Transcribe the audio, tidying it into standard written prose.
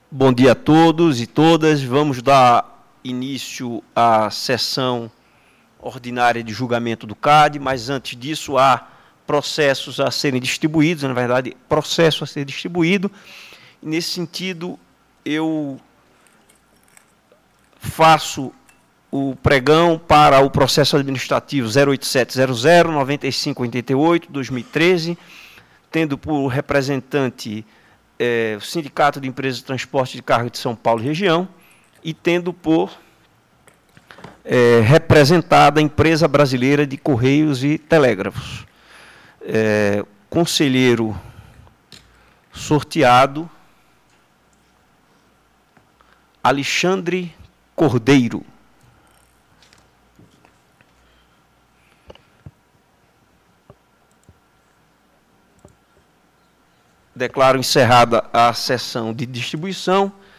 Bom dia a todos e todas. Vamos dar início à sessão ordinária de julgamento do CAD, mas antes disso há processos a serem distribuídos, na verdade, processo a ser distribuído. E, nesse sentido, eu faço o pregão para o processo administrativo 08700-9588-2013, tendo por representante o Sindicato de Empresas de Transporte de Carga de São Paulo e Região, e tendo por representada a Empresa Brasileira de Correios e Telégrafos. Conselheiro sorteado, Alexandre Cordeiro. Declaro encerrada a sessão de distribuição